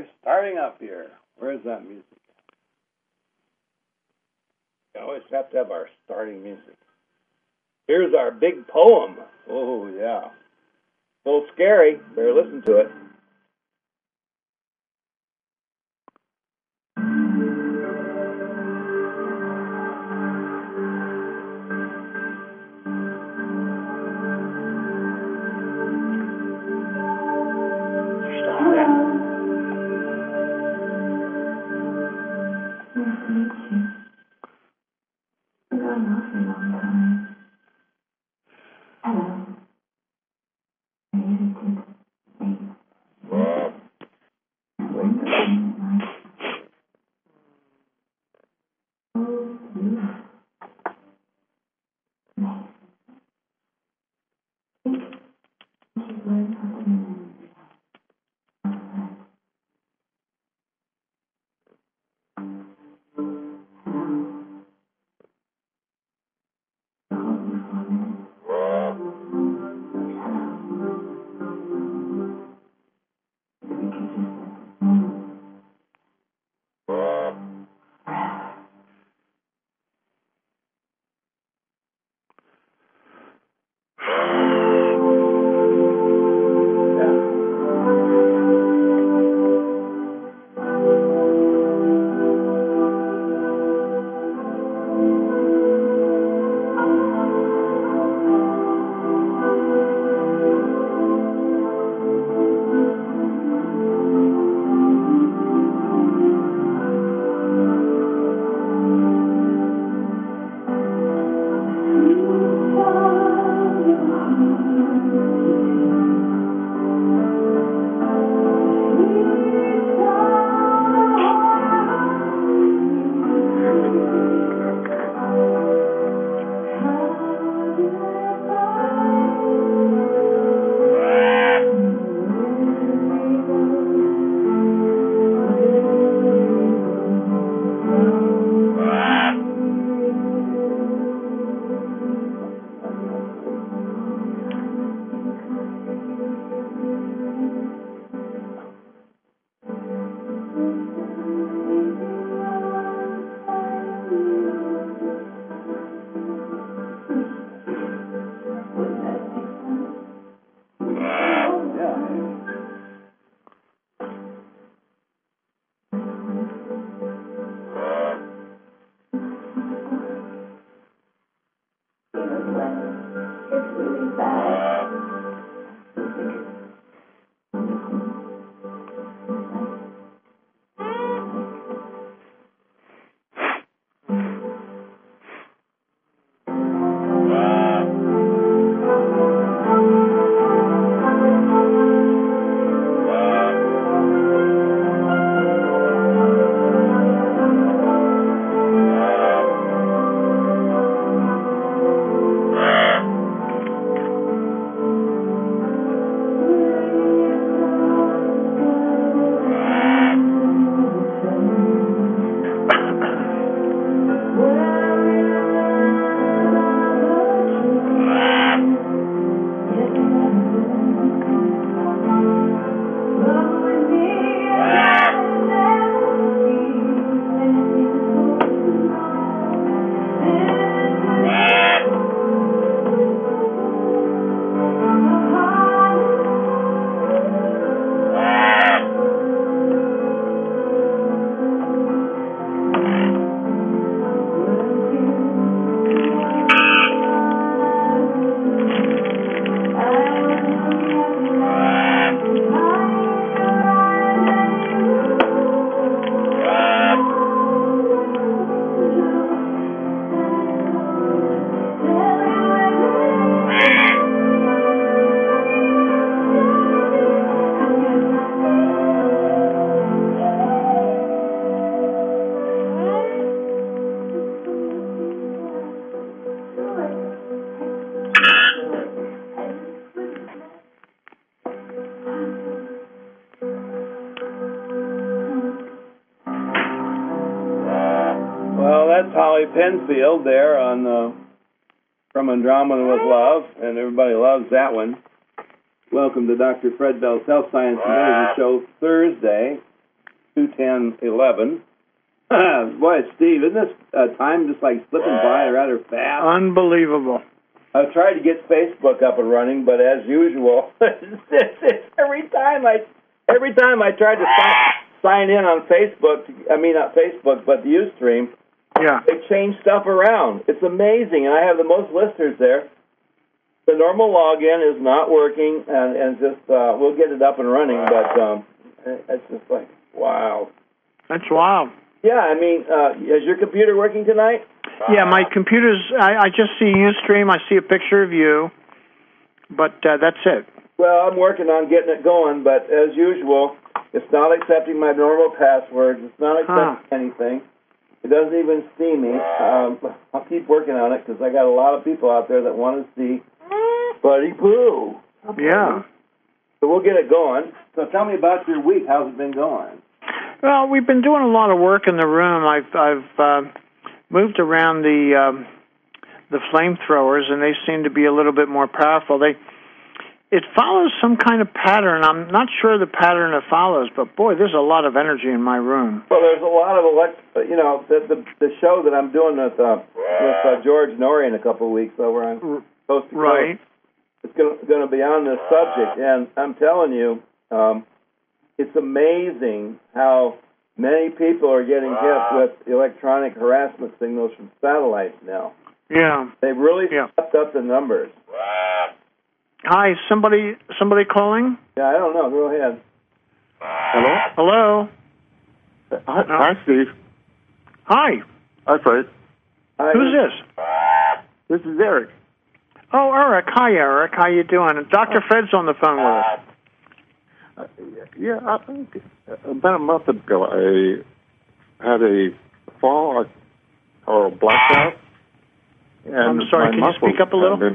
We're starting up here. Where's that music? We always have to have our starting music. Here's our big poem. Oh, yeah. A little scary. Better listen to it. Holly Penfield there on From Andromeda with Love, and everybody loves that one. Welcome to Dr. Fred Bell's Health Science and Energy Show, Thursday, 21011. Boy, Steve, isn't this time just like slipping by rather fast? Unbelievable. I've tried to get Facebook up and running, but as usual, every time I try to sign in on Facebook, not Facebook, but the Ustream, they change stuff around. It's amazing, and I have the most listeners there. The normal login is not working, and just we'll get it up and running, but it's just like, wow. That's wild. Yeah, is your computer working tonight? Yeah, my computer's, I just see Ustream, I see a picture of you, but that's it. Well, I'm working on getting it going, but as usual, it's not accepting my normal passwords. It's not accepting anything. It doesn't even see me. I'll keep working on it because I got a lot of people out there that want to see Buddy Pooh. Yeah. So we'll get it going. So tell me about your week. How's it been going? Well, we've been doing a lot of work in the room. I've moved around the flamethrowers, and they seem to be a little bit more powerful. It follows some kind of pattern. I'm not sure the pattern it follows, but boy, there's a lot of energy in my room. Well, there's a lot of the show that I'm doing with George Norrie in a couple of weeks over on Coast to Coast. Right. It's going to be on this subject, and I'm telling you, it's amazing how many people are getting hit with electronic harassment signals from satellites now. Yeah. They've really stepped up the numbers. Hi, somebody calling? Yeah, I don't know. Go ahead. Hello? Hi, Steve. Hi. Hi, Fred. Hi. Who's this? This is Eric. Oh, Eric. Hi, Eric. How you doing? Dr. Fred's on the phone with us. I think about a month ago, I had a fall or a blackout. And I'm sorry, can you speak up a little?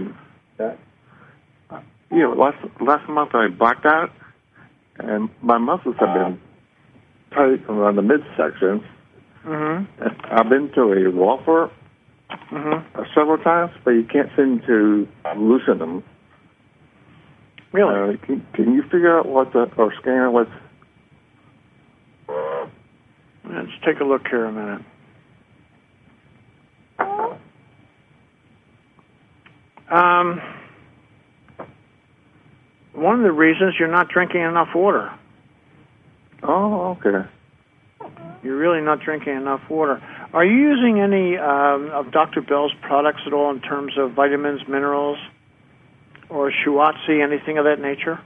Last month I blacked out, and my muscles have been tight around the midsection. Mm-hmm. I've been to a walker several times, but you can't seem to loosen them. Really? Can you figure out or scan what's... Let's take a look here a minute. One of the reasons you're not drinking enough water. Oh, okay. You're really not drinking enough water. Are you using any of Dr. Bell's products at all in terms of vitamins, minerals, or Shuatsi, anything of that nature?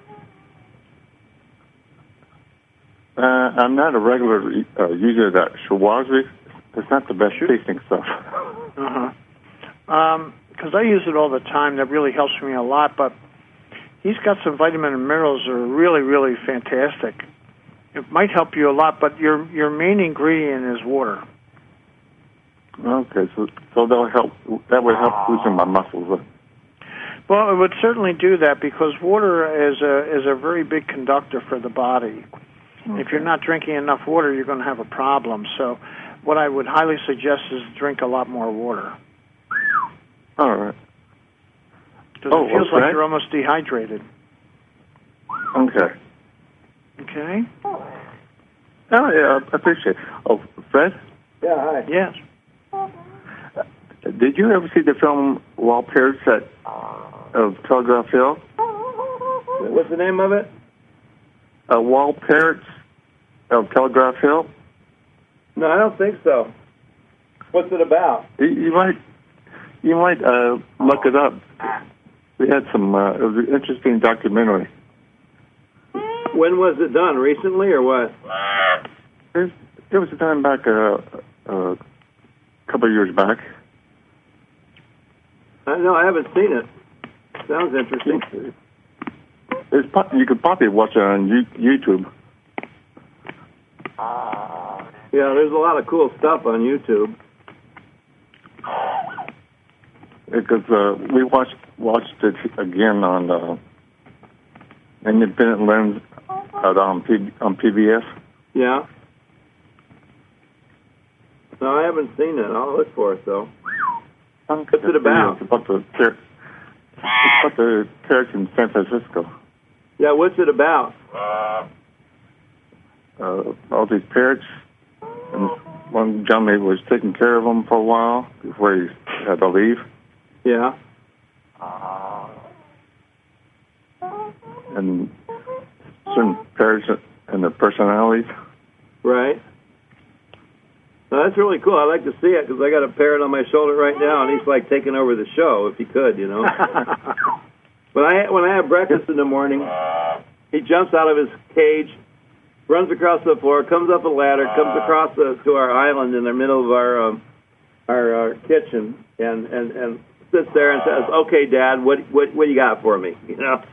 I'm not a regular user of that Shuatsi. It's not the best tasting stuff. Because I use it all the time. That really helps me a lot. But he's got some vitamin and minerals that are really, really fantastic. It might help you a lot, but your main ingredient is water. Okay, so that'll help. That would help loosen my muscles. Well, it would certainly do that because water is a very big conductor for the body. Okay. If you're not drinking enough water, you're going to have a problem. So what I would highly suggest is drink a lot more water. All right. Because it feels like you're almost dehydrated. Okay. Okay? Oh, yeah, I appreciate it. Oh, Fred? Yeah, hi. Yes. Did you ever see the film Wild Parrots of Telegraph Hill? What's the name of it? Wild Parrots of Telegraph Hill? No, I don't think so. What's it about? You might look it up. We had some. It was an interesting documentary. When was it done? Recently or what? It was done back a couple of years back. No, I haven't seen it. Sounds interesting. You could probably watch it on YouTube. Yeah, there's a lot of cool stuff on YouTube. Because we watched it again on Independent Lens on PBS. Yeah. No, I haven't seen it. I'll look for it though. What's it about? It's about the parrots in San Francisco. Yeah, what's it about? all these parrots, and one gentleman was taking care of them for a while before he had to leave. Yeah. And certain parrots and their personalities. Right. Well, that's really cool. I like to see it because I got a parrot on my shoulder right now, and he's like taking over the show if he could, you know. When I have breakfast in the morning, he jumps out of his cage, runs across the floor, comes up a ladder, comes across to our island in the middle of our kitchen, and sits there and says, "Okay, Dad, what you got for me?" You know.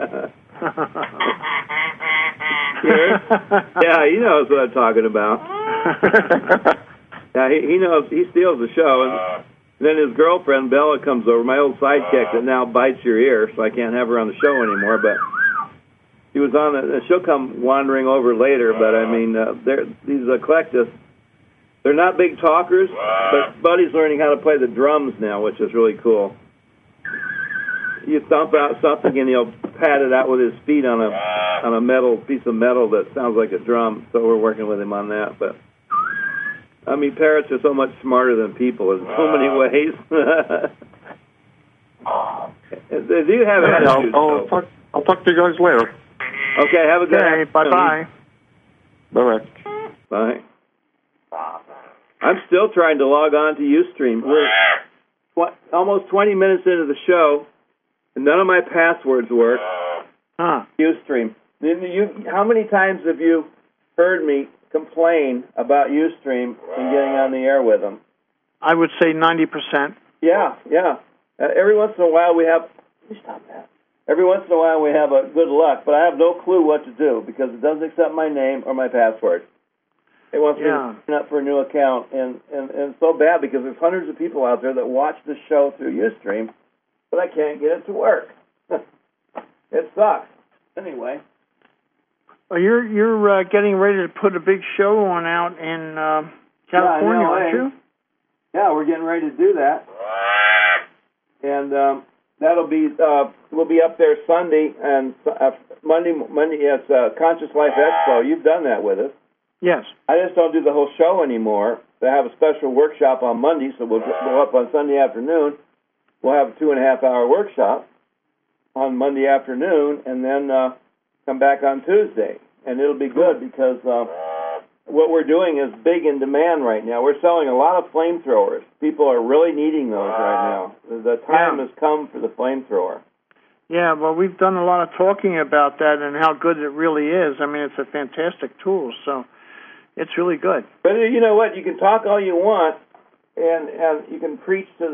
Yeah, he knows what I'm talking about. Yeah, he knows. He steals the show, and then his girlfriend Bella comes over, my old sidekick that now bites your ear, so I can't have her on the show anymore. But she was on it. She'll come wandering over later. But I mean, these eclectists. They're not big talkers, but Buddy's learning how to play the drums now, which is really cool. You thump out something and he'll pat it out with his feet on a metal piece of metal that sounds like a drum. So we're working with him on that. But I mean, parrots are so much smarter than people in so many ways. They do have attitudes. I'll talk to you guys later. Okay, have a good day. Bye-bye. Bye-bye. Bye. I'm still trying to log on to Ustream. We're almost 20 minutes into the show, and none of my passwords work. Ustream. How many times have you heard me complain about Ustream and getting on the air with them? I would say 90%. Yeah. Every once in a while we have... Stop that. Every once in a while we have a good luck, but I have no clue what to do because it doesn't accept my name or my password. It wants me to sign up for a new account, and it's so bad because there's hundreds of people out there that watch the show through Ustream, but I can't get it to work. It sucks. Anyway. Well, you're getting ready to put a big show on out in California, aren't you? Yeah, we're getting ready to do that, and that'll be we'll be up there Sunday and Monday. It's Conscious Life Expo. You've done that with us. Yes. I just don't do the whole show anymore. They have a special workshop on Monday, so we'll go up on Sunday afternoon. We'll have a 2.5-hour workshop on Monday afternoon, and then come back on Tuesday. And it'll be good because what we're doing is big in demand right now. We're selling a lot of flamethrowers. People are really needing those right now. The time has come for the flamethrower. Yeah, well, we've done a lot of talking about that and how good it really is. I mean, it's a fantastic tool, so it's really good. But you know what? You can talk all you want, and you can preach to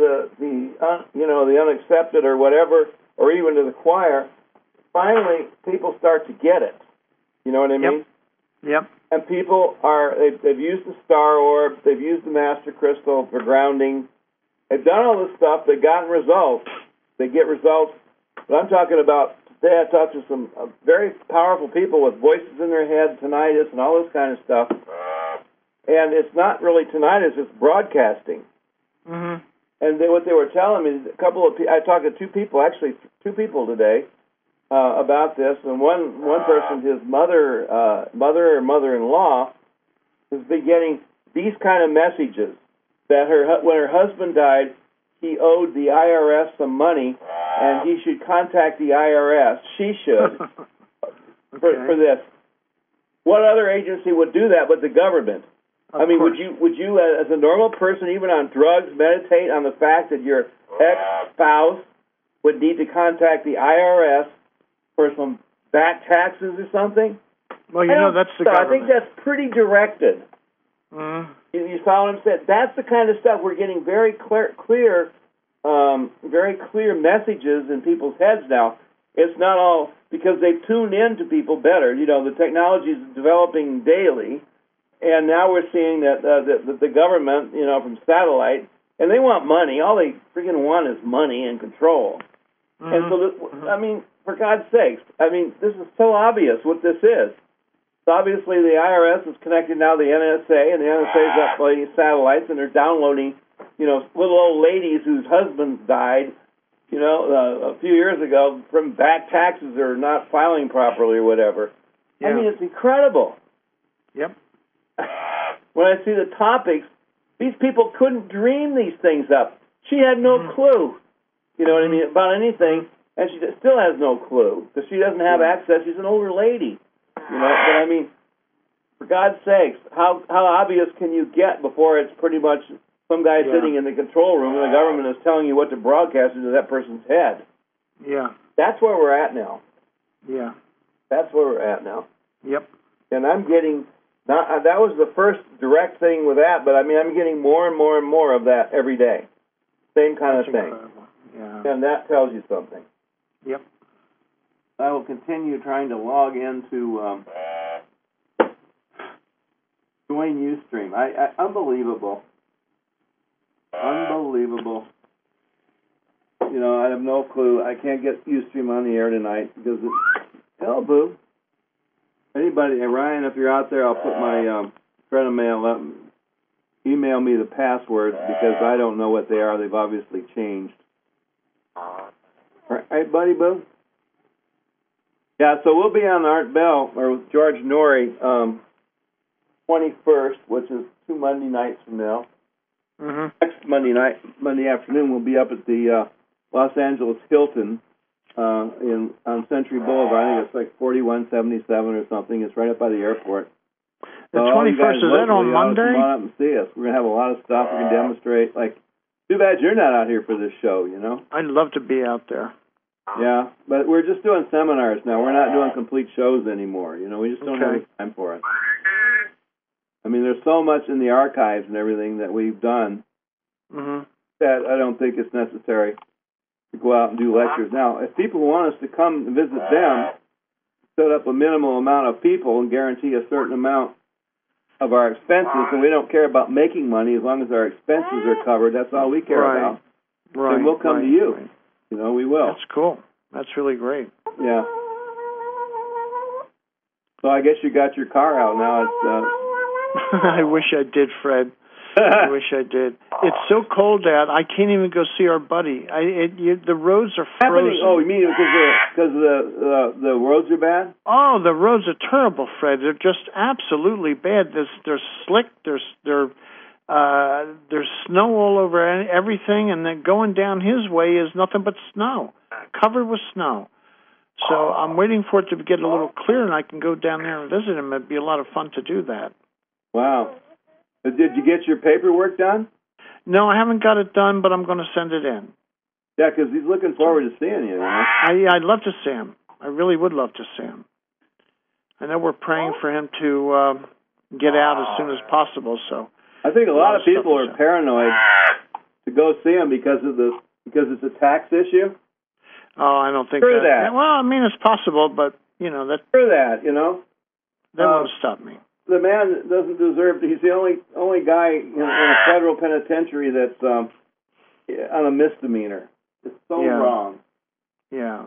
the unaccepted or whatever, or even to the choir. Finally, people start to get it. You know what I mean? Yep. And people they've used the Star Orb, they've used the Master Crystal for grounding. They've done all this stuff. They've gotten results. They get results. But I'm talking about today. I talked to some very powerful people with voices in their head, tinnitus, and all this kind of stuff. And it's not really tinnitus; it's broadcasting. Mm-hmm. And what they were telling me, I talked to two people today about this, and one person, his mother or mother-in-law, has been getting these kind of messages that when her husband died, he owed the IRS some money, and he should contact the IRS. She should for this. What other agency would do that but the government? Of course. would you, as a normal person, even on drugs, meditate on the fact that your ex-spouse would need to contact the IRS for some back taxes or something? Well, that's the government. I think that's pretty directed. Mm-hmm. You saw what I'm saying? That's the kind of stuff we're getting very clear messages in people's heads now. It's not all because they've tuned in to people better. The technology is developing daily, and now we're seeing that the government, from satellite, and they want money. All they freaking want is money and control. Mm-hmm. And so, for God's sakes, this is so obvious what this is. Obviously, the IRS is connected now to the NSA, and the NSA is uploading satellites, and they're downloading, little old ladies whose husbands died, a few years ago from back taxes or not filing properly or whatever. Yeah. It's incredible. Yep. When I see the topics, these people couldn't dream these things up. She had no clue, you know what I mean, about anything, and she still has no clue because she doesn't have access. She's an older lady, you know. But I mean, for God's sakes, how obvious can you get before it's pretty much some guy sitting in the control room and the government is telling you what to broadcast into that person's head? Yeah. That's where we're at now. Yeah. That's where we're at now. Yep. And I'm getting, that was the first direct thing with that, but I mean, I'm getting more and more and more of that every day. Same kind That's of thing. Incredible. Yeah. And that tells you something. Yep. I will continue trying to log into join Ustream. Unbelievable. Unbelievable. You know, I have no clue. I can't get Ustream on the air tonight because hell, boo. Anybody, Ryan, if you're out there, I'll put my friend mail up. Email me the passwords because I don't know what they are. They've obviously changed. All right, buddy, boo? Yeah, so we'll be on Art Bell, or with George Norrie, 21st, which is 2 Monday nights from now. Mm-hmm. Next Monday afternoon, we'll be up at the Los Angeles Hilton on Century Boulevard. I think it's like 4177 or something. It's right up by the airport. The 21st, is that on Monday? Come on up and see us. We're going to have a lot of stuff. We're going to demonstrate. Like, too bad you're not out here for this show, you know? I'd love to be out there. Yeah, but we're just doing seminars now. We're not doing complete shows anymore. You know, we just don't have the time for it. I mean, there's so much in the archives and everything that we've done that I don't think it's necessary to go out and do lectures. Now, if people want us to come and visit them, set up a minimal amount of people and guarantee a certain amount of our expenses, and we don't care about making money as long as our expenses are covered, that's all we care about, then we'll come to you. Right. You know, we will. That's cool. That's really great. Yeah. So I guess you got your car out now. It's I wish I did, Fred. I wish I did. It's so cold out, I can't even go see our buddy. The roads are frozen. Oh, you mean because the roads are bad? Oh, the roads are terrible, Fred. They're just absolutely bad. There's slick. There's snow all over everything, and then going down his way is nothing but snow, covered with snow. So I'm waiting for it to get a little clearer, and I can go down there and visit him. It'd be a lot of fun to do that. Wow. Did you get your paperwork done? No, I haven't got it done, but I'm going to send it in. Yeah, because he's looking forward to seeing you. I'd love to see him. I really would love to see him. I know we're praying for him to get out as soon as possible. So I think a lot of people are paranoid to go see him because it's a tax issue. Oh, I don't think Screw that. Well, I mean, it's possible, but you know that. Screw that, you know. That won't stop me. The man doesn't deserve. He's the only guy in a federal penitentiary that's on a misdemeanor. It's so wrong. Yeah.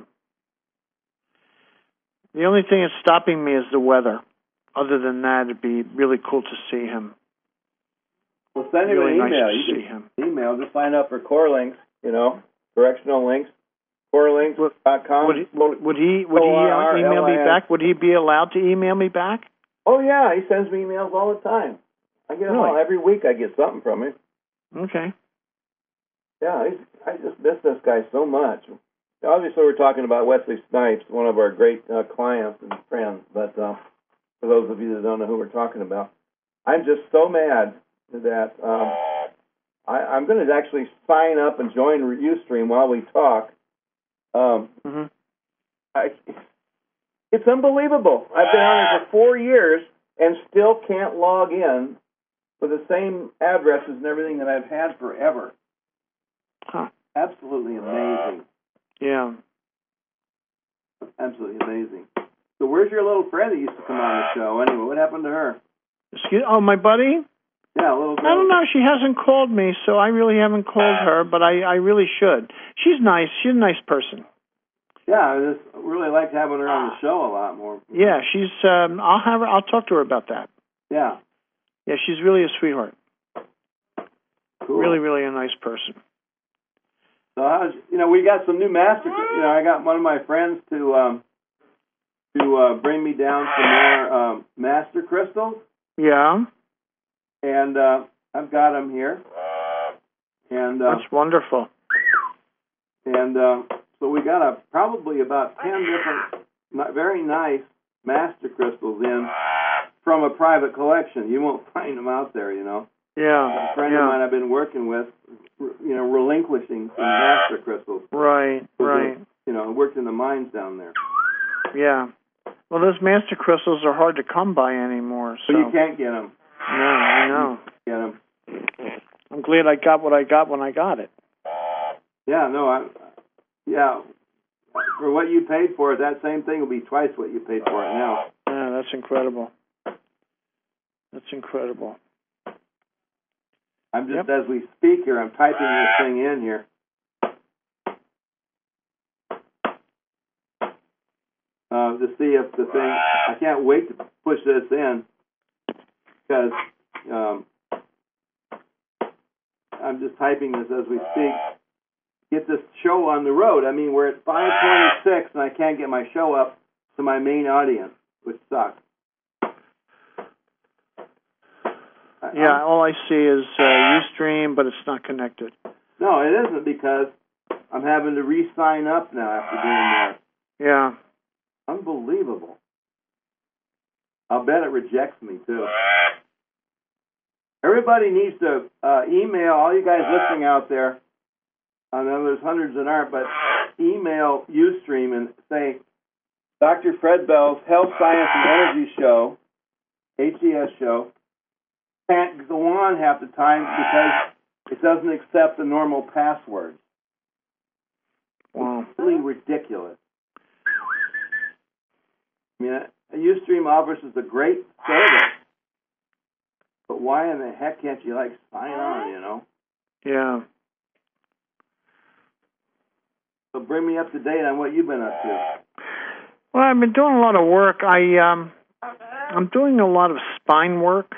The only thing that's stopping me is the weather. Other than that, it'd be really cool to see him. Well, send him really an email. Nice to see him. Email. Just sign up for Core Links. You know, directional links. CoreLinks.com. Would he email me back? Would he be allowed to email me back? Oh yeah, he sends me emails all the time. I get them all every week. I get something from him. Okay. Yeah, I just miss this guy so much. Obviously, we're talking about Wesley Snipes, one of our great clients and friends. But for those of you that don't know who we're talking about, I'm just so mad that I'm going to actually sign up and join Ustream while we talk. It's unbelievable. I've been on it for 4 years and still can't log in with the same addresses and everything that I've had forever. Huh. Absolutely amazing. Yeah. Absolutely amazing. So where's your little friend that used to come on the show? Anyway, what happened to her? My buddy? Yeah, a little girl. I don't know. She hasn't called me, so I really haven't called her, but I really should. She's nice. She's a nice person. Yeah, I just really liked having her on the show a lot more. Yeah, she's. I'll talk to her about that. Yeah. Yeah, she's really a sweetheart. Cool. Really, really a nice person. So we got some new master. I got one of my friends to bring me down some more master crystals. Yeah. And I've got them here. And that's wonderful. And so we got probably about 10 different very nice master crystals in from a private collection. You won't find them out there, you know. Yeah. A friend of mine I've been working with, you know, relinquishing some master crystals. Right, right. You know, worked in the mines down there. Yeah. Well, those master crystals are hard to come by anymore. So you can't get them. No, I know. Get them. I'm glad I got what I got when I got it. Yeah, no, for what you paid for it, that same thing will be twice what you paid for it now. Yeah, that's incredible. That's incredible. I'm just, as we speak here, I'm typing this thing in here. To see if the thing, I can't wait to push this in, because I'm just typing this as we speak. Get this show on the road. I mean, we're at 5:26, and I can't get my show up to my main audience, which sucks. Yeah, all I see is Ustream, but it's not connected. No, it isn't, because I'm having to re-sign up now after doing that. Yeah. Unbelievable. I'll bet it rejects me, too. Everybody needs to email, all you guys listening out there, I know there's hundreds that aren't, but email Ustream and say, Dr. Fred Bell's Health, Science, and Energy Show, HES show, can't go on half the time because it doesn't accept the normal passwords. Wow. It's really ridiculous. I mean, Ustream offers us a great service, but why in the heck can't you, sign on, you know? Yeah. So bring me up to date on what you've been up to. Well, I've been doing a lot of work. I'm doing a lot of spine work.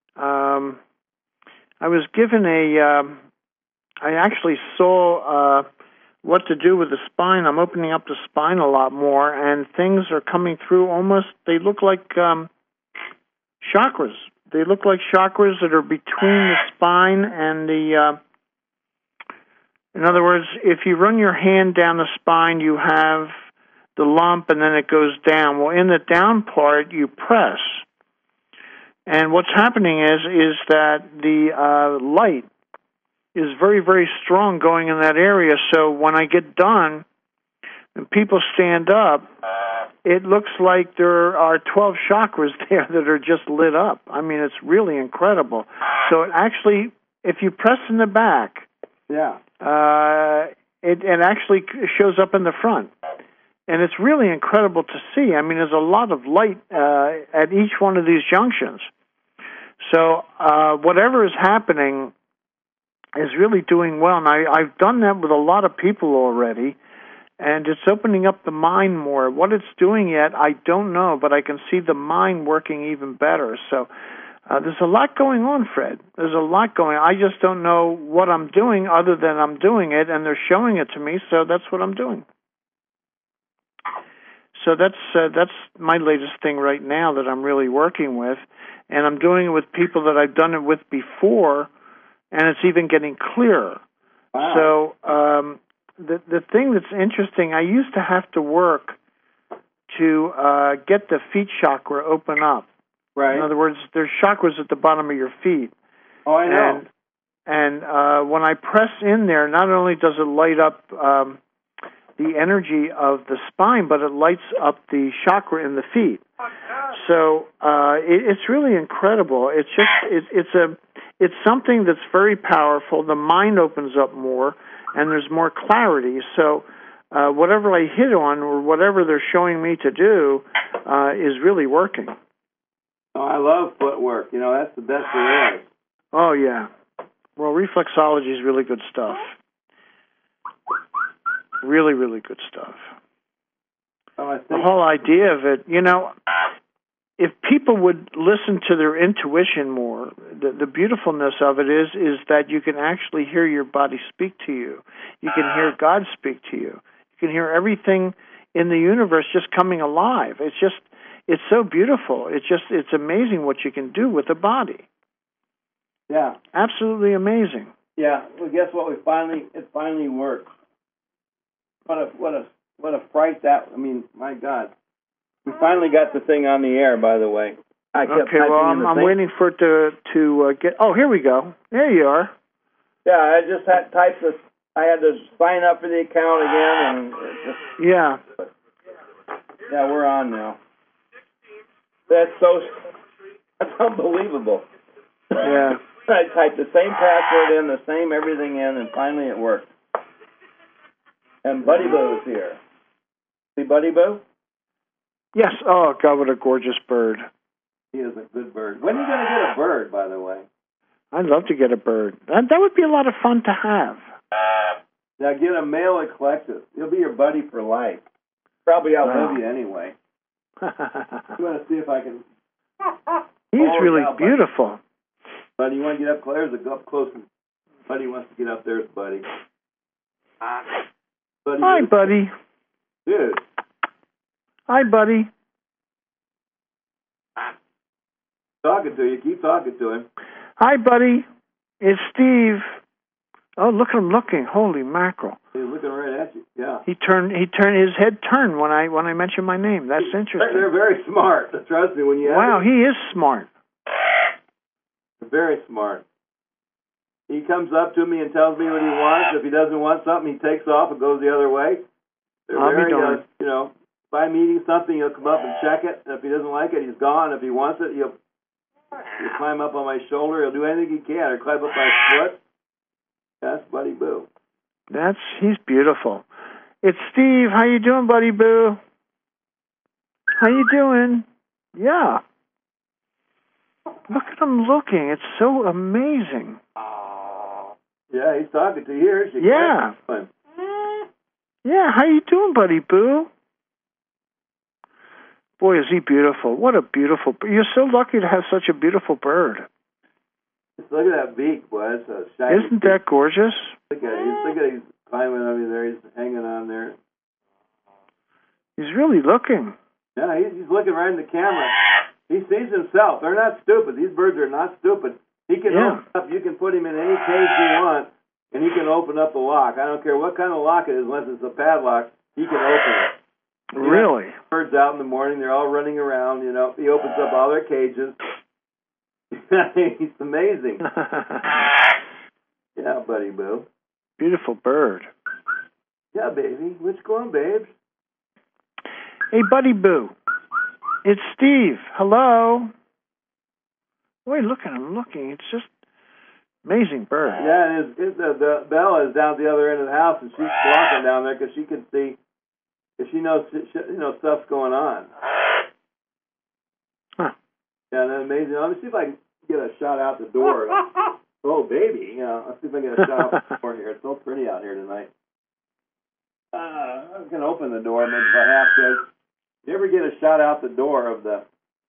I was given I actually saw what to do with the spine. I'm opening up the spine a lot more, and things are coming through almost, they look like chakras. They look like chakras that are between the spine and the, in other words, if you run your hand down the spine, you have the lump, and then it goes down. Well, in the down part, you press. And what's happening is that the light is very, very strong going in that area. So when I get done and people stand up, it looks like there are 12 chakras there that are just lit up. I mean, it's really incredible. So it actually, if you press in the back, it actually shows up in the front. And it's really incredible to see. I mean, there's a lot of light at each one of these junctions. So whatever is happening is really doing well. And I've done that with a lot of people already, and it's opening up the mind more. What it's doing yet, I don't know, but I can see the mind working even better. So there's a lot going on, Fred. There's a lot going on. I just don't know what I'm doing other than I'm doing it, and they're showing it to me, so that's what I'm doing. So that's my latest thing right now that I'm really working with, and I'm doing it with people that I've done it with before, and it's even getting clearer. Wow. So the thing that's interesting, I used to have to work to get the feet chakra open up. Right. In other words, there's chakras at the bottom of your feet. Oh, I know. And when I press in there, not only does it light up the energy of the spine, but it lights up the chakra in the feet. So it's really incredible. It's just it's something that's very powerful. The mind opens up more, and there's more clarity. So whatever I hit on or whatever they're showing me to do is really working. Oh, I love footwork. You know, that's the best there is. Oh, yeah. Well, reflexology is really good stuff. Really, really good stuff. Oh, I think the whole idea of it, you know, if people would listen to their intuition more, the beautifulness of it is that you can actually hear your body speak to you. You can hear God speak to you. You can hear everything in the universe just coming alive. It's just, it's so beautiful. It's amazing what you can do with the body. Yeah. Absolutely amazing. Yeah. Well, guess what? It finally worked. What a fright that. I mean, my God. We finally got the thing on the air. By the way. Okay. Well, I'm waiting for it to get. Oh, here we go. There you are. Yeah, I just had typed this. I had to sign up for the account again, and yeah. Yeah, we're on now. That's unbelievable. Yeah. I typed the same password in, the same everything in, and finally it worked. And Buddy Boo is here. See Buddy Boo? Yes. Oh, God, what a gorgeous bird. He is a good bird. When are you going to get a bird, by the way? I'd love to get a bird. That would be a lot of fun to have. Now get a male and collect it. He'll be your buddy for life. Probably outlive you anyway. You want to see if I can... He's really beautiful. Buddy, you want to get up close? Go up close. Buddy wants to get up there, Buddy. Hi, Buddy. Dude. Hi, Buddy. Talking to you. Keep talking to him. Hi, Buddy. It's Steve. Oh, look at him looking. Holy mackerel. He's looking right at you. Yeah. His head turned when I mentioned my name. That's interesting. They're very smart. Trust me when you Wow, he is smart. They're very smart. He comes up to me and tells me what he wants. If he doesn't want something, he takes off and goes the other way. They're very, if I'm eating something, he'll come up and check it. And if he doesn't like it, he's gone. If he wants it, he'll climb up on my shoulder. He'll do anything he can, or climb up my foot. That's Buddy Boo. He's beautiful. It's Steve. How you doing, Buddy Boo? How you doing? Yeah. Look at him looking. It's so amazing. Yeah, he's talking to you. Here's your Yeah. Yeah, how you doing, Buddy Boo? Boy, is he beautiful. What a beautiful... You're so lucky to have such a beautiful bird. Just look at that beak, boy. It's a shiny Isn't that gorgeous? Look at he's climbing over there. He's hanging on there. He's really looking. Yeah, he's looking right in the camera. He sees himself. They're not stupid. These birds are not stupid. He can open up. You can put him in any cage you want, and he can open up the lock. I don't care what kind of lock it is, unless it's a padlock. He can open it. Really? Birds out in the morning. They're all running around. He opens up all their cages. He's amazing. Yeah, Buddy Boo. Beautiful bird. Yeah, baby. What's going on, babes? Hey, Buddy Boo. It's Steve. Hello. Boy, look at him looking. It's just amazing bird. Yeah, and the Bella is down at the other end of the house, and she's walking down there because she can see, because she knows stuff's going on. Huh. Yeah, that's amazing. Let me see if I can get a shot out the door. Oh, baby. Let's see if I can get a shot out the door here. It's so pretty out here tonight. I'm going to open the door maybe if I have to. You ever get a shot out the door of the...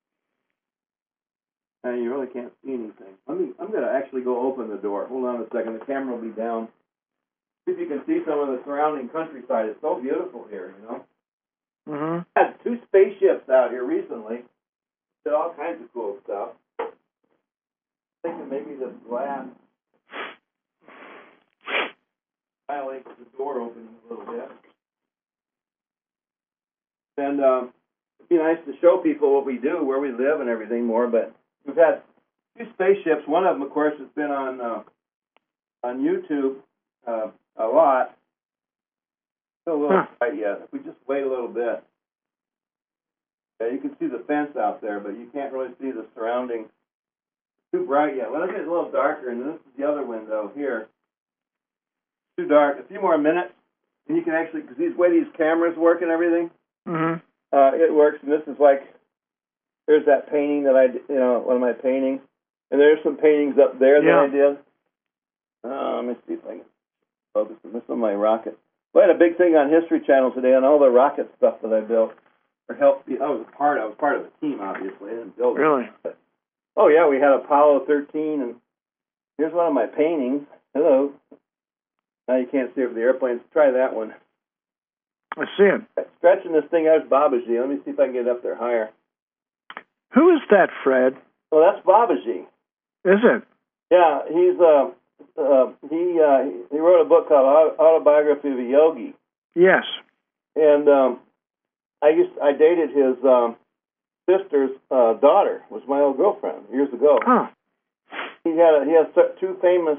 you really can't see anything. I'm going to actually go open the door. Hold on a second. The camera will be down. See if you can see some of the surrounding countryside. It's so beautiful here, Mm-hmm. I had 2 spaceships out here recently. Did all kinds of cool stuff. Thinking maybe the glass violates the door opening a little bit. And it'd be nice to show people what we do, where we live, and everything more. But we've had 2 spaceships. One of them, of course, has been on YouTube a lot. Still a little bright yet. If we just wait a little bit. Yeah, you can see the fence out there, but you can't really see the surrounding. Too bright yet. Let it get a little darker, and this is the other window here. Too dark. A few more minutes, and you can actually, because the way these cameras work and everything, it works. And this is like, there's that painting that I did, one of my paintings, and there's some paintings up there that I did. Let me see if I can focus on this on my rocket. Well, I had a big thing on History Channel today on all the rocket stuff that I built. Or helped. I was part of the team, obviously. I didn't build it. Really? But, oh, yeah, we had Apollo 13, and here's one of my paintings. Hello. Now you can't see over the airplanes. Try that one. I see it. Stretching this thing out is Babaji. Let me see if I can get it up there higher. Who is that, Fred? Well, that's Babaji. Is it? Yeah, he's he wrote a book called Autobiography of a Yogi. Yes. And I dated his sister's daughter. Was my old girlfriend years ago. Huh. He has two famous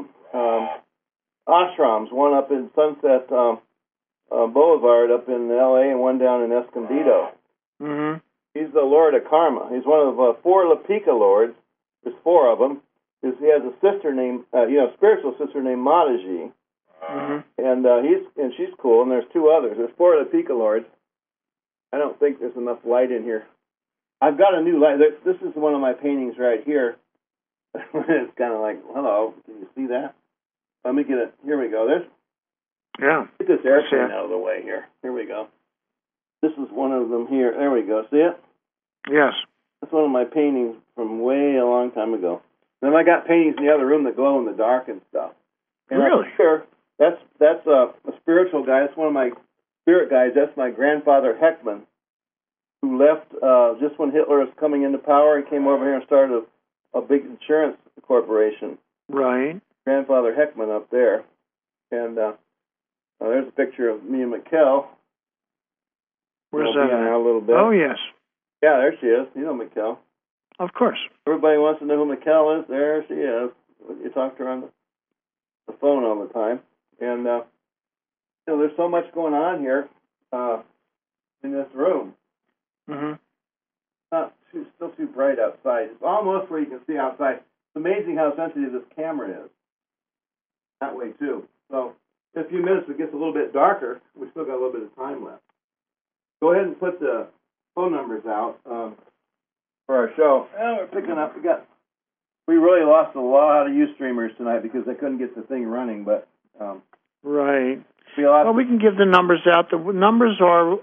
ashrams. One up in Sunset Boulevard up in L.A. and one down in Escondido. Mm-hmm. He's the Lord of Karma. He's one of four Lapika lords. There's four of them. He has a sister named, spiritual sister named Mataji. Mm-hmm. And she's cool. And there's two others. There's four Lapika lords. I don't think there's enough light in here. I've got a new light. This is one of my paintings right here. It's kind of like, hello, can you see that? Let me get it. Here we go. Get this airplane out of the way here. Here we go. This is one of them here. There we go. See it? Yes. That's one of my paintings from way a long time ago. Then I got paintings in the other room that glow in the dark and stuff. And really? Here, that's a spiritual guy. That's one of my spirit guys. That's my grandfather Heckman, who left just when Hitler was coming into power. He came over here and started a big insurance corporation. Right. Grandfather Heckman up there. And there's a picture of me and Mikkel. Where's that? A little bit. Oh, yes. Yeah, there she is. You know Mikkel. Of course. Everybody wants to know who Mikkel is. There she is. You talk to her on the phone all the time. And, there's so much going on here in this room. Mm-hmm. Still too bright outside. It's almost where you can see outside. It's amazing how sensitive this camera is. That way, too. So, in a few minutes, it gets a little bit darker. We've still got a little bit of time left. Go ahead and put the phone numbers out for our show. Oh, we're picking up. We really lost a lot of Ustreamers tonight because they couldn't get the thing running. But right. We can give the numbers out. The numbers are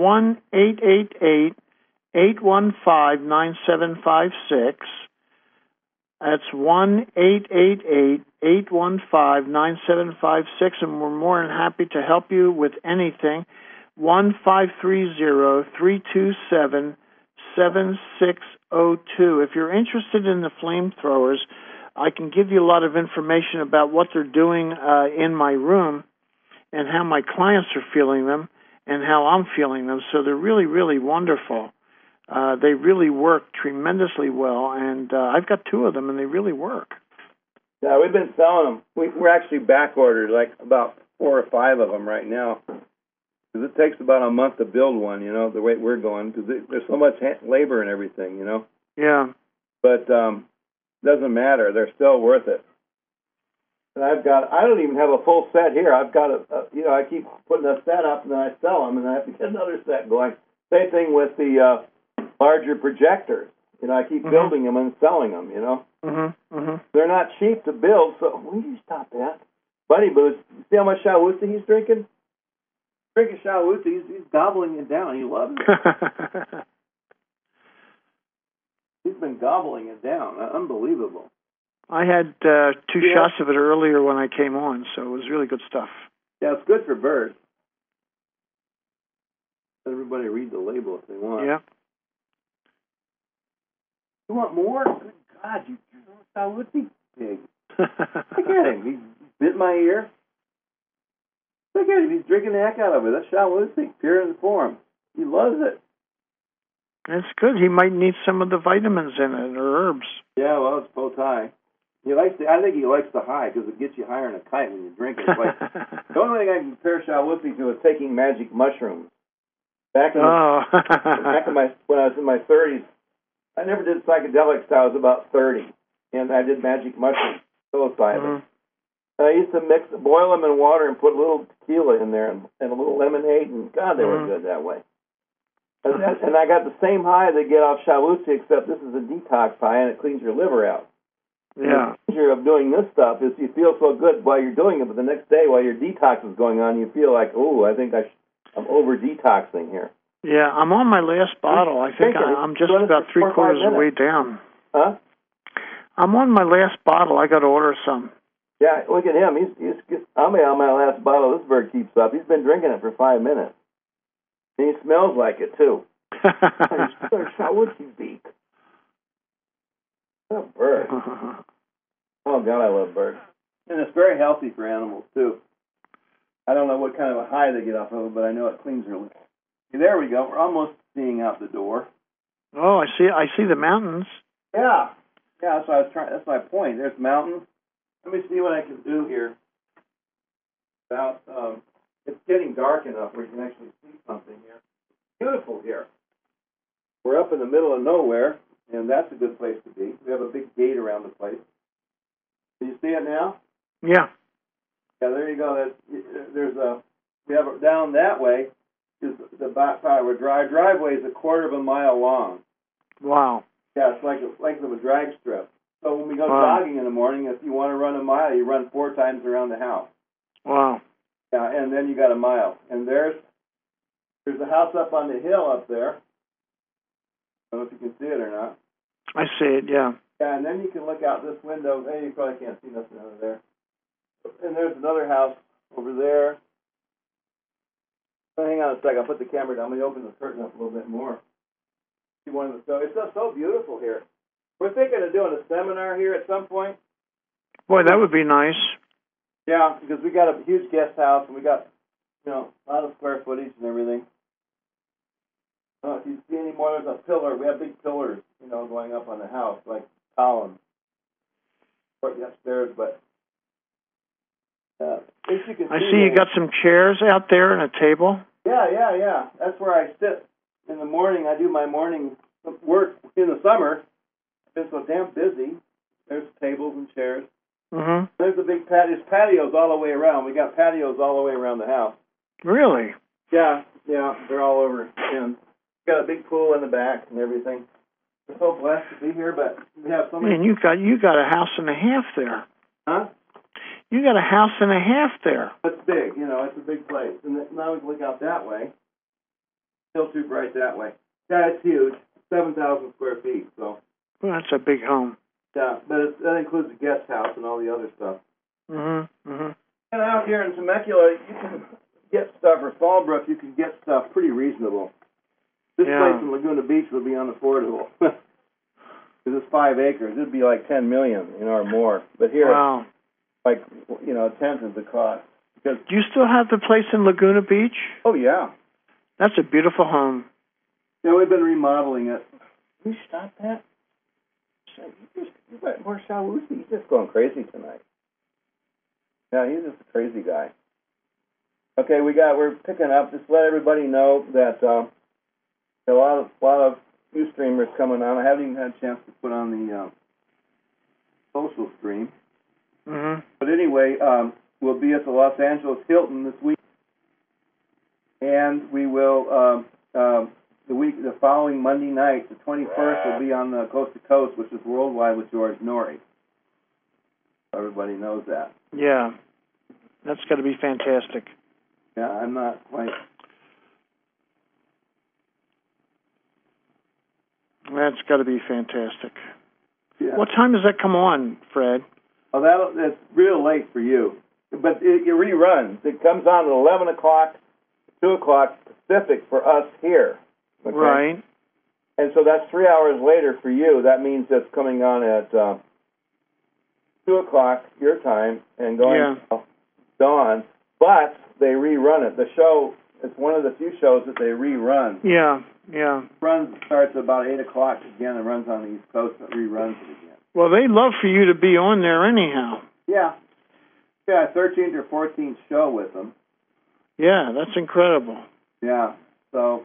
1-888-815-9756. That's 1-888-815-9756, and we're more than happy to help you with anything. 1-530-327-7602. If you're interested in the flamethrowers, I can give you a lot of information about what they're doing in my room and how my clients are feeling them and how I'm feeling them. So they're really, really wonderful. They really work tremendously well, and I've got two of them, and they really work. Yeah, we've been selling them. We're actually back ordered, like about 4 or 5 of them right now. Because it takes about a month to build one, the way we're going, because there's so much labor and everything, Yeah. But doesn't matter. They're still worth it. And I don't even have a full set here. I've got I keep putting a set up, and then I sell them, and then I have to get another set going. Same thing with the larger projectors. I keep building them and selling them, They're not cheap to build, so will you stop that? Buddy Boots, you see how much Shawuzi he's drinking? Drinking Shawuzi, he's gobbling it down. He loves it. He's been gobbling it down. Unbelievable. I had 2 shots of it earlier when I came on, so it was really good stuff. Yeah, it's good for birds. Everybody read the label if they want. Yeah. You want more? Good God, you're a Shawuzi pig. Look at him. He bit my ear. Look at him. He's drinking the heck out of it. That's Shawuzi, pure in the form. He loves it. That's good. He might need some of the vitamins in it or herbs. Yeah, well, it's Potai. I think he likes the high because it gets you higher than a kite when you drink it. It's like, the only thing I can compare Shawuzi to is taking magic mushrooms. Back when I was in my 30s, I never did psychedelics till I was about 30, and I did magic mushrooms, psilocybin. And I used to boil them in water and put a little tequila in there and a little lemonade, and God, they were good that way. And I got the same high they get off Shawuzi, except this is a detox high, and it cleans your liver out. Yeah. The danger of doing this stuff is you feel so good while you're doing it, but the next day while your detox is going on, you feel like, I think I'm over-detoxing here. Yeah, I'm on my last bottle. I think I'm just about 3/4 of the way down. Huh? I'm on my last bottle. I got to order some. Yeah, look at him. I'm on my last bottle. This bird keeps up. He's been drinking it for 5 minutes. And he smells like it, too. Shawuzi beak. Oh, bird. Oh, God, I love birds. And it's very healthy for animals, too. I don't know what kind of a high they get off of it, but I know it cleans really. There we go. We're almost seeing out the door. Oh, I see the mountains. Yeah. Yeah, that's what I was trying. That's my point. There's mountains. Let me see what I can do here. About it's getting dark enough where you can actually see something here. Beautiful here. We're up in the middle of nowhere, and that's a good place to be. We have a big gate around the place. Do you see it now? Yeah. Yeah, there you go. We have it down that way. Is the back part of our driveway is a quarter of a mile long. Wow. Yeah, it's like a drag strip. So when we go Wow. jogging in the morning, if you want to run a mile, you run 4 times around the house. Wow. Yeah, and then you got a mile. And there's a house up on the hill up there. I don't know if you can see it or not. I see it, yeah. Yeah, and then you can look out this window. Hey, you probably can't see nothing out of there. And there's another house over there. Oh, hang on a second. I'll put the camera down. Let me open the curtain up a little bit more. See one of the It's just so beautiful here. We're thinking of doing a seminar here at some point. Boy, that would be nice. Yeah, because we got a huge guest house and we got, a lot of square footage and everything. I don't know if you see any more. There's a pillar. We have big pillars, going up on the house, like columns. Upstairs, but if you can I see you got some chairs out there and a table. Yeah. That's where I sit in the morning. I do my morning work in the summer. I've been so damn busy. There's tables and chairs. Mm-hmm. There's a big patio. There's patios all the way around. We got patios all the way around the house. Really? Yeah, they're all over. And we got a big pool in the back and everything. We're so blessed to be here, but we have so many. Man, you got a house and a half there. Huh? You got a house and a half there. It's big, it's a big place. And now we can look out that way. Still too bright that way. Yeah, it's huge. 7,000 square feet. So. Well, that's a big home. Yeah, but that includes the guest house and all the other stuff. Mm-hmm. Mm-hmm. And out here in Temecula, you can get stuff, or Fallbrook, you can get stuff pretty reasonable. This place in Laguna Beach would be unaffordable. Because it's 5 acres. It'd be like $10 million, or more. But here, wow. It's like, a tenth of the cost. Because, do you still have the place in Laguna Beach? Oh, yeah. That's a beautiful home. Yeah, we've been remodeling it. Can you stop that? You got more Shawusi. He's just going crazy tonight. Yeah, he's just a crazy guy. Okay, we're picking up. Just let everybody know that a lot of Ustreamers coming on. I haven't even had a chance to put on the social stream. Mm-hmm. But anyway, we'll be at the Los Angeles Hilton this week, and we will the following Monday night, the 21st, will be on the Coast to Coast, which is Worldwide with George Norrie. Everybody knows that. Yeah, that's got to be fantastic. Yeah, I'm not quite. That's got to be fantastic. Yeah. What time does that come on, Fred? Oh, that's real late for you. But it reruns. It comes on at 11 o'clock, 2 o'clock Pacific for us here. Okay? Right. And so that's 3 hours later for you. That means it's coming on at 2 o'clock your time and going till dawn. But they rerun it. The show, it's one of the few shows that they rerun. Yeah. Starts at about 8 o'clock again and runs on the East Coast and reruns it again. Well, they'd love for you to be on there anyhow. Yeah. Yeah, 13th or 14th show with them. Yeah, that's incredible. Yeah. So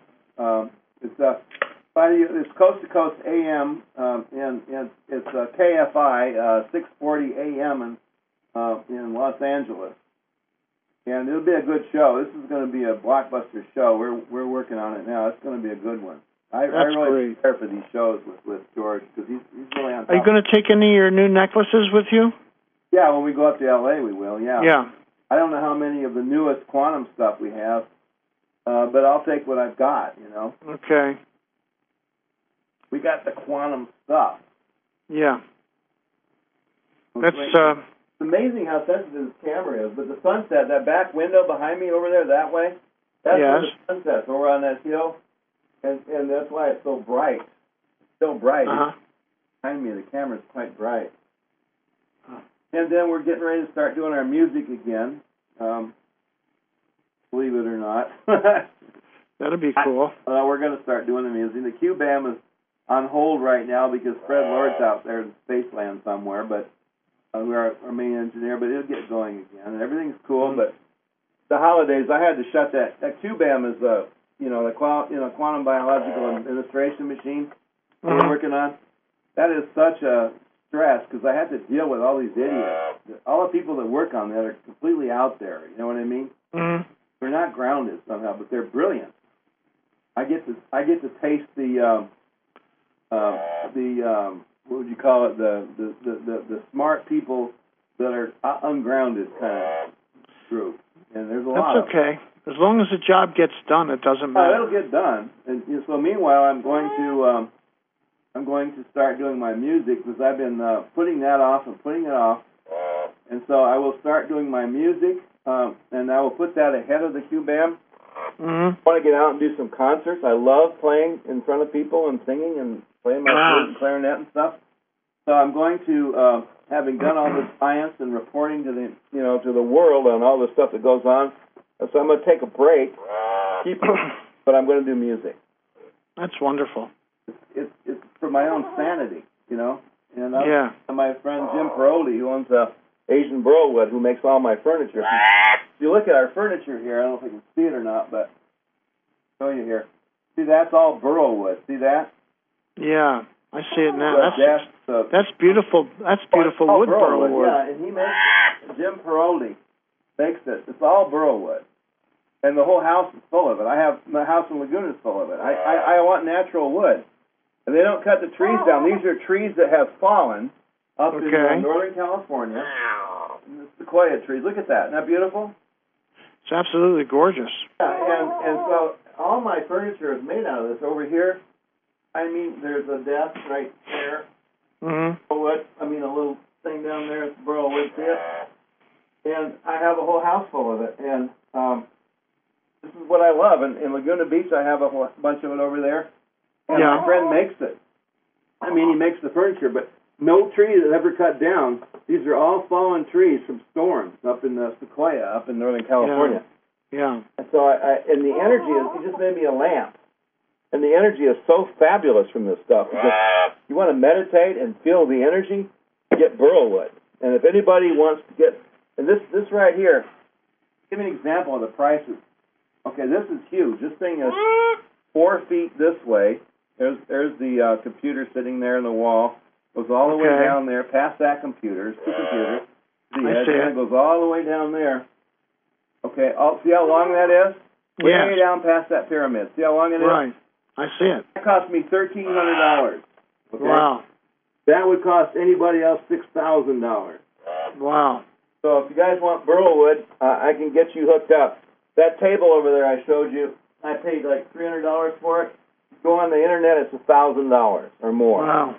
it's Coast to Coast AM, and it's KFI 640 AM in Los Angeles. And it'll be a good show. This is going to be a blockbuster show. We're working on it now. It's going to be a good one. I really prepare for these shows with George because he's really on top. Are you going to take any of your new necklaces with you? Yeah, when we go up to L.A., we will, yeah. Yeah. I don't know how many of the newest quantum stuff we have, but I'll take what I've got, Okay. We got the quantum stuff. Yeah. That's It's amazing how sensitive this camera is, but the sunset, that back window behind me over there that way, that's where the sunset's over on that hill, and that's why it's so bright. It's so bright. Uh-huh. behind me. The camera's quite bright. And then we're getting ready to start doing our music again. Believe it or not. That'll be cool. We're going to start doing the music. The Q-Bam is on hold right now because Fred Lord's out there in Spaceland somewhere, but we're our main engineer, but it'll get going again. And everything's cool, but the holidays, I had to shut that. That Q-Bam is the quantum biological administration machine we're working on. That is such a stress because I had to deal with all these idiots. All the people that work on that are completely out there. You know what I mean? Mm-hmm. They're not grounded somehow, but they're brilliant. I get to taste the what would you call it? The smart people that are ungrounded kind of group. And there's a lot. That's okay. As long as the job gets done, it doesn't matter. It'll get done. And so meanwhile, I'm going to start doing my music because I've been putting that off and putting it off. And so I will start doing my music, and I will put that ahead of the Q-Bam. Mm-hmm. I want to get out and do some concerts. I love playing in front of people and singing and playing my flute and clarinet and stuff. So I'm going to, having done all this science and reporting to the world on all the stuff that goes on. So I'm going to take a break, but I'm going to do music. That's wonderful. It's for my own sanity, you know. And my friend Jim Paroli, who owns Asian Burlwood, who makes all my furniture. If you look at our furniture here, I don't know if you can see it or not, but I'll show you here. See, that's all burlwood. See that? Yeah, I see it now. That's beautiful. That's beautiful wood, burlwood. Yeah, and he makes Jim Paroli makes it. It's all burlwood, and the whole house is full of it. My house in Laguna is full of it. I want natural wood, and they don't cut the trees down. These are trees that have fallen up in Northern California. The sequoia trees. Look at that. Isn't that beautiful? It's absolutely gorgeous. Yeah, and so all my furniture is made out of this. Over here, I mean, there's a desk right there. Mm-hmm. Wood. I mean, a little thing down there. It's burlwood. See it? And I have a whole house full of it. And this is what I love. And in Laguna Beach, I have a whole bunch of it over there. And my friend makes it. I mean, he makes the furniture, but no tree is ever cut down. These are all fallen trees from storms up in the Sequoia, up in Northern California. Yeah. And so and the energy is, he just made me a lamp. And the energy is so fabulous from this stuff. You want to meditate and feel the energy, get burlwood. And if anybody wants to get, and this right here, give me an example of the prices. Okay, this is huge. This thing is 4 feet this way. There's the computer sitting there in the wall. Goes all the way down there, past that computer. 2 computers. I see it. It goes all the way down there. Okay, see how long that is? Way down past that pyramid. See how long it is? Right. I see it. That cost me $1,300. Okay? Wow. That would cost anybody else $6,000. Wow. So if you guys want burlwood, I can get you hooked up. That table over there I showed you, I paid like $300 for it. Go on the internet, it's $1,000 or more. Wow.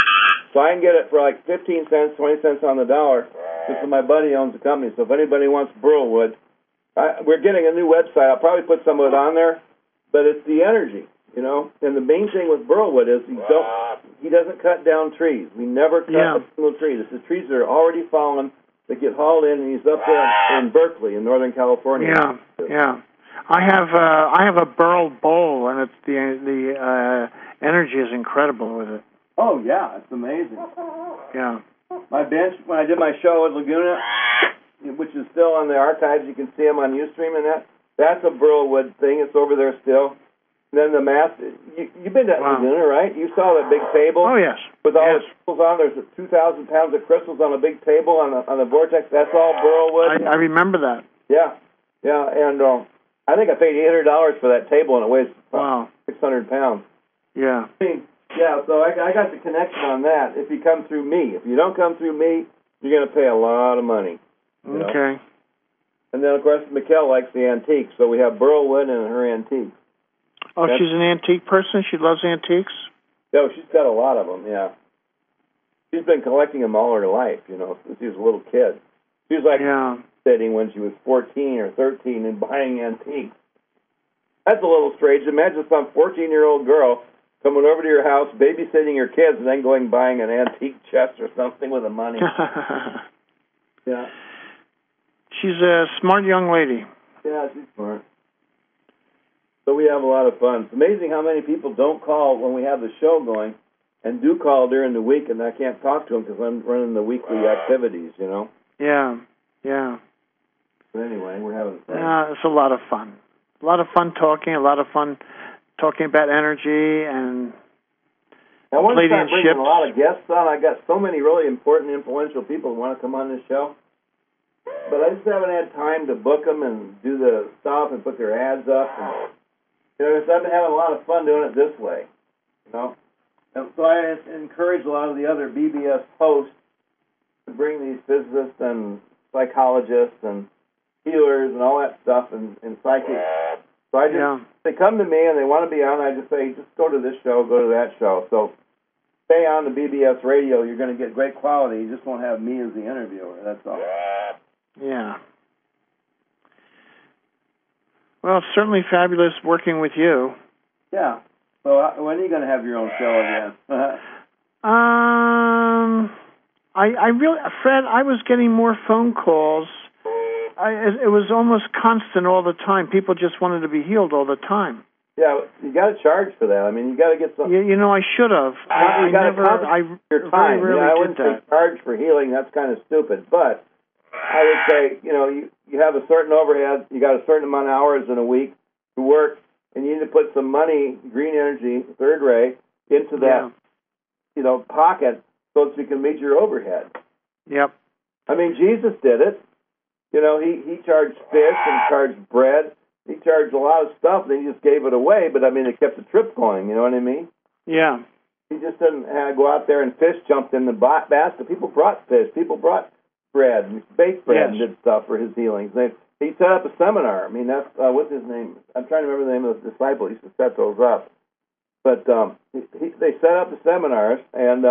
So I can get it for like 15 cents, 20 cents on the dollar, because my buddy owns the company. So if anybody wants burlwood, we're getting a new website. I'll probably put some of it on there, but it's the energy, you know. And the main thing with burlwood is he doesn't cut down trees. We never cut a single tree. This is trees that are already fallen that get hauled in, and he's up there in Berkeley in Northern California. Yeah. I have a burl bowl, and it's the energy is incredible with it. Oh yeah, it's amazing. Yeah. My bench, when I did my show at Laguna, which is still on the archives, you can see them on Ustream and that's a burlwood thing. It's over there still. And then the mass, you've been to Laguna, right? You saw that big table? Oh, yes. With all the crystals on. There's 2,000 pounds of crystals on a big table on the vortex. That's all burlwood. I remember that. Yeah. And I think I paid $800 for that table, and it weighs 600 pounds. Yeah. Yeah, so I got the connection on that if you come through me. If you don't come through me, you're going to pay a lot of money. Okay. Know? And then, of course, Mikkel likes the antiques, so we have burlwood and her antiques. Oh, she's an antique person? She loves antiques? No, she's got a lot of them, yeah. She's been collecting them all her life, you know, since she was a little kid. She was like sitting when she was 14 or 13 and buying antiques. That's a little strange. Imagine some 14-year-old girl coming over to your house, babysitting your kids, and then going buying an antique chest or something with the money. Yeah. She's a smart young lady. Yeah, she's smart. So we have a lot of fun. It's amazing how many people don't call when we have the show going and do call during the week, and I can't talk to them because I'm running the weekly activities, you know? Yeah, yeah. But anyway, we're having fun. Yeah, it's a lot of fun. A lot of fun talking, a lot of fun talking about energy and I want to start bringing ships. a lot of guests on. I got so many really important, influential people who want to come on this show. But I just haven't had time to book them and do the stuff and put their ads up. And, you know, so I've been having a lot of fun doing it this way, you know. And so I encourage a lot of the other BBS hosts to bring these physicists and psychologists and healers and all that stuff and psychics. So I just, they come to me and they want to be on, I just say, just go to this show, go to that show. So stay on the BBS radio. You're going to get great quality. You just won't have me as the interviewer. That's all. Yeah. Well, it's certainly fabulous working with you. Yeah. So when are you going to have your own show again? I really, Fred, I was getting more phone calls. It was almost constant all the time. People just wanted to be healed all the time. Yeah, you got to charge for that. I mean, you got to get some. You know, I should have. You got to concentrate your time. Very rarely I wouldn't did that. say charge for healing. That's kind of stupid. But I would say, you know, you have a certain overhead. You got a certain amount of hours in a week to work, and you need to put some money, green energy, third ray, into that, you know, pocket so that you can meet your overhead. Yep. I mean, Jesus did it. You know, he charged fish and charged bread. He charged a lot of stuff, and he just gave it away. But, I mean, it kept the trip going. You know what I mean? Yeah. He just didn't go out there and fish jumped in the basket. People brought fish. People brought bread and baked bread and did stuff for his healings. He set up a seminar. I mean, that's, what's his name? I'm trying to remember the name of the disciple. He used to set those up. But they set up the seminars, and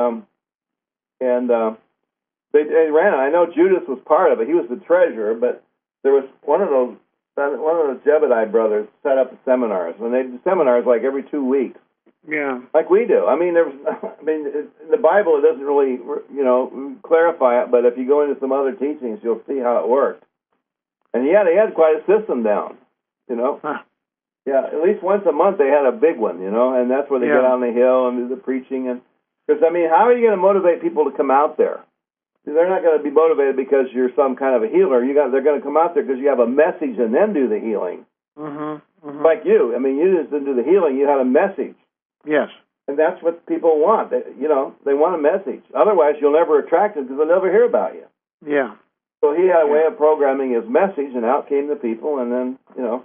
they ran it. I know Judas was part of it. He was the treasurer, but there was one of those Jebediah brothers set up the seminars. And they do seminars like every 2 weeks. Yeah. Like we do. I mean, in the Bible it doesn't really, you know, clarify it, but if you go into some other teachings, you'll see how it worked. And he had quite a system down, you know. Huh. Yeah, at least once a month they had a big one, you know, and that's where they get on the hill and do the preaching. And because, I mean, how are you going to motivate people to come out there? They're not going to be motivated because you're some kind of a healer. They're going to come out there because you have a message and then do the healing. Mm-hmm. Mm-hmm. Like you. I mean, you just didn't do the healing. You had a message. Yes. And that's what people want. They want a message. Otherwise, you'll never attract them because they'll never hear about you. Yeah. So he had a way of programming his message, and out came the people, and then, you know,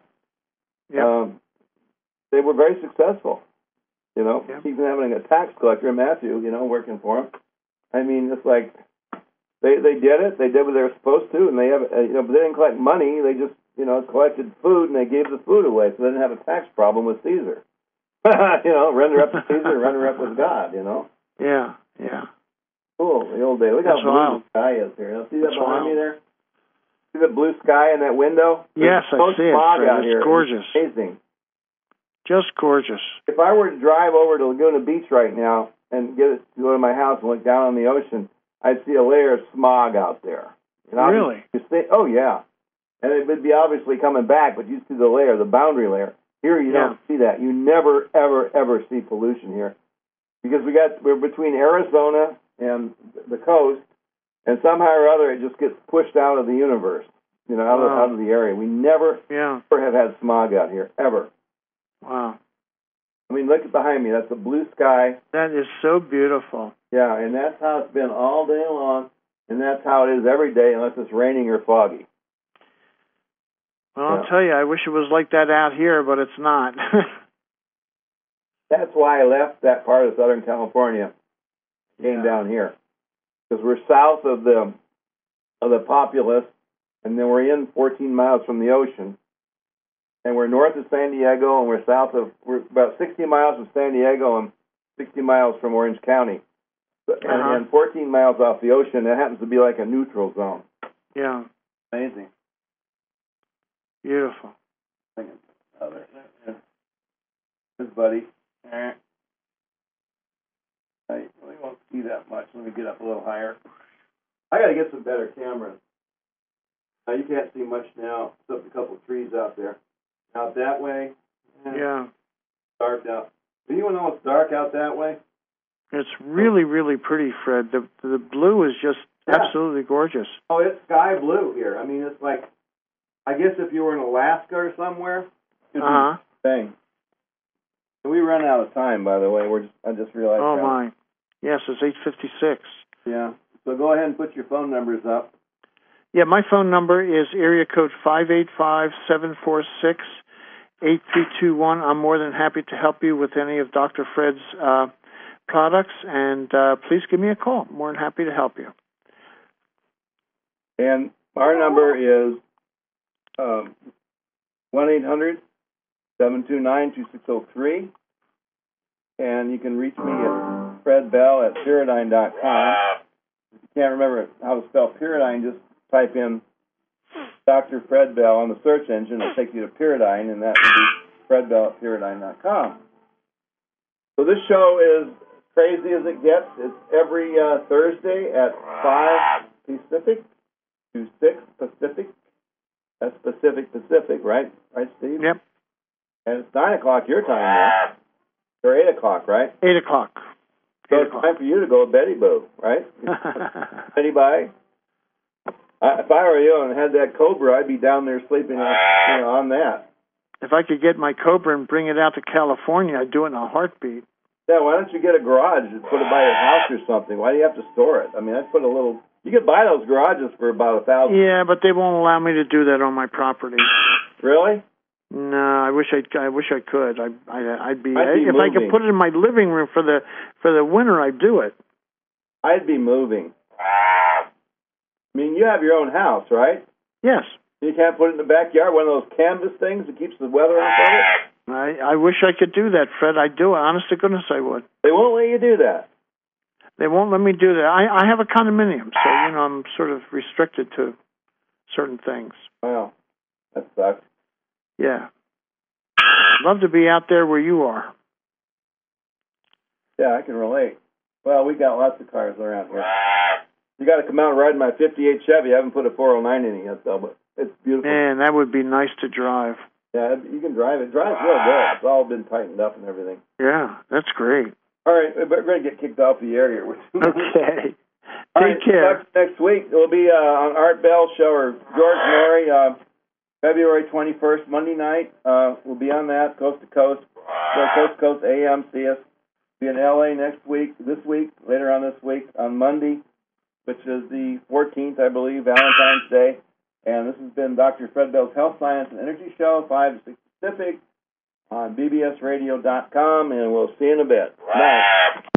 they were very successful. You know, even having a tax collector, Matthew, you know, working for him. I mean, it's like they did it. They did what they were supposed to, and they have, but they didn't collect money. They just, you know, collected food, and they gave the food away, so they didn't have a tax problem with Caesar. You know, render up to Caesar, render up with God, you know? Yeah, yeah. Cool, the old day. Look how blue the sky is here. You see that behind me there? See the blue sky in that window? Yes, I see it. It's gorgeous. It's amazing. Just gorgeous. If I were to drive over to Laguna Beach right now and go to my house and look down on the ocean, I'd see a layer of smog out there. Really? Oh, yeah. And it would be obviously coming back, but you see the layer, the boundary layer. Here you don't see that. You never, ever, ever see pollution here. Because we're between Arizona and the coast, and somehow or other it just gets pushed out of the universe, you know, out of the area. We never ever have had smog out here, ever. Wow. I mean, look behind me. That's a blue sky. That is so beautiful. Yeah, and that's how it's been all day long, and that's how it is every day unless it's raining or foggy. Well, I'll tell you, I wish it was like that out here, but it's not. That's why I left that part of Southern California, came down here, because we're south of the populace, and then we're in 14 miles from the ocean, and we're north of San Diego, and we're about 60 miles from San Diego and 60 miles from Orange County, and 14 miles off the ocean. That happens to be like a neutral zone. Yeah. Amazing. Beautiful. His buddy. see that much. Let me get up a little higher. I got to get some better cameras. You can't see much now, except a couple of trees out there. Out that way, Yeah. dark out. Do you know it's dark out that way? It's really, really pretty, Fred. The blue is just absolutely gorgeous. Oh, it's sky blue here. I mean, it's like, I guess if you were in Alaska or somewhere, it'd be the thing. We run out of time, by the way. I just realized. Oh, that. my. Yes, it's 8:56. Yeah. So go ahead and put your phone numbers up. Yeah, my phone number is area code 585-746-8321. I'm more than happy to help you with any of Dr. Fred's products, and please give me a call. More than happy to help you. And our number is 1-800-729-2603, and you can reach me at fredbell@pyridine.com. If you can't remember how to spell Pyridine, just type in Dr. Fred Bell on the search engine. It'll take you to Pyridine, and that will be fredbell@pyridine.com. So this show is crazy as it gets. It's every Thursday at 5 Pacific to 6 Pacific. That's Pacific, right? Right, Steve? Yep. And it's 9 o'clock your time now. Or 8 o'clock, right? 8 o'clock. So it's time for you to go Betty Boo, right? Betty Bye. If I were you and had that Cobra, I'd be down there sleeping on that. If I could get my Cobra and bring it out to California, I'd do it in a heartbeat. Yeah, why don't you get a garage and put it by your house or something? Why do you have to store it? I mean, I'd put a little... You could buy those garages for about $1,000. Yeah, but they won't allow me to do that on my property. Really? No, I wish I could. I'd be moving. If I could put it in my living room for the winter, I'd do it. I'd be moving. I mean, you have your own house, right? Yes. You can't put it in the backyard, one of those canvas things that keeps the weather off of it? I wish I could do that, Fred. I'd do it. Honest to goodness, I would. They won't let you do that. They won't let me do that. I have a condominium, so I'm sort of restricted to certain things. Wow, that sucks. Yeah. Love to be out there where you are. Yeah, I can relate. Well, we got lots of cars around here. You got to come out and ride my '58 Chevy. I haven't put a 409 in it yet, though, but it's beautiful. Man, that would be nice to drive. Yeah, you can drive it. Drives real good. It's all been tightened up and everything. Yeah, that's great. All right, we're going to get kicked off the air here. Okay. Take care. Next week, it'll be on Art Bell Show or George Norrie, February 21st, Monday night. We'll be on that, coast to coast. Coast to coast, AM, see us. Be in LA later on this week, on Monday, which is the 14th, I believe, Valentine's Day. And this has been Dr. Fred Bell's Health, Science, and Energy Show, 5 to 6 Pacific, on bbsradio.com, and we'll see you in a bit. Bye.